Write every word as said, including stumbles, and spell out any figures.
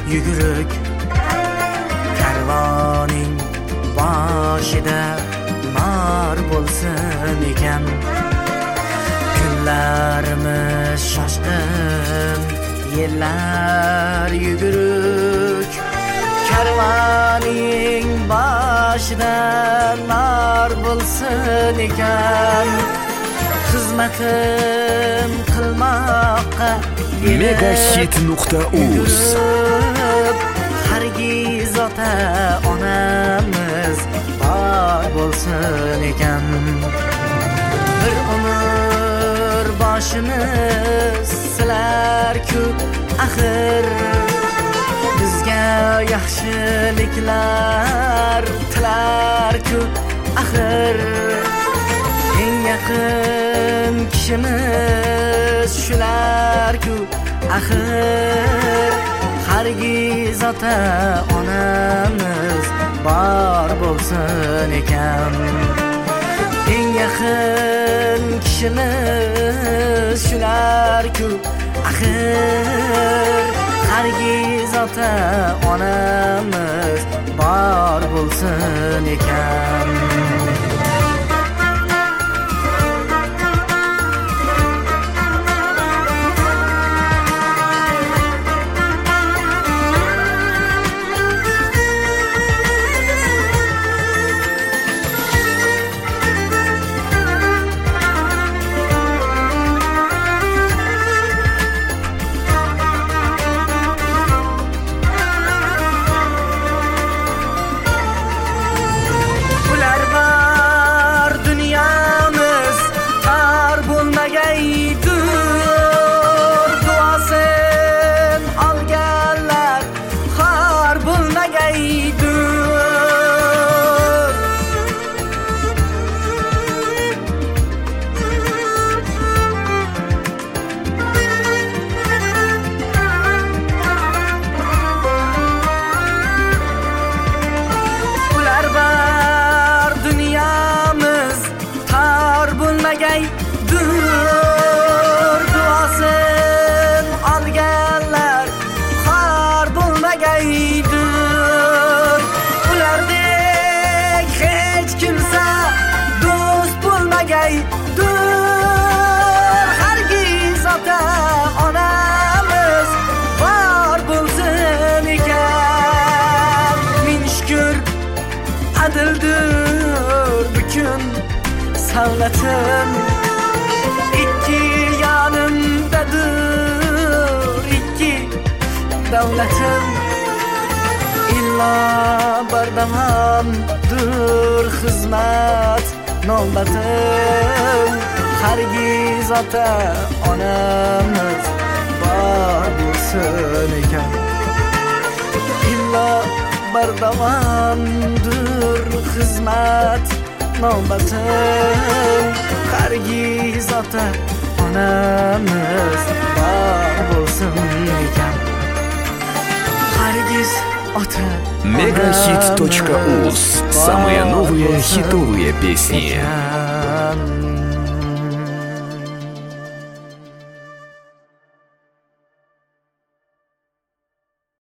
yuguruk karvoning boshida nor bo'lsin ekan. Kunlarimiz shoshqin, yillar yuguruk karvoning boshida nor bo'lsin ekan. Xizmatim qilmoqqa megahit nuqta uz hargiz ota onamiz bor bo'lsin ekan. Bir umr boshimiz silar-ku axir, bizga yaxshiliklar tilar-ku axir. Eng yaqin kishimiz shular-ku axir, hargiz ota onamiz bor bo'lsin ekan. Eng yaqin kishimiz shular-ku axir, hargiz ota onamiz bor bo'lsin ekan. Savlatim ikki yonimdadir, ikki davlatim illa bardamamdir xizmat navbatim. Hargiz ota onamiz bor bo'lsin ekan. Illa bardamamdir xizmat navbatim, hargiz ota onamiz bor bo'lsin ekan. Hargiz ota megahit точка уз. Самые новые хитовые песни.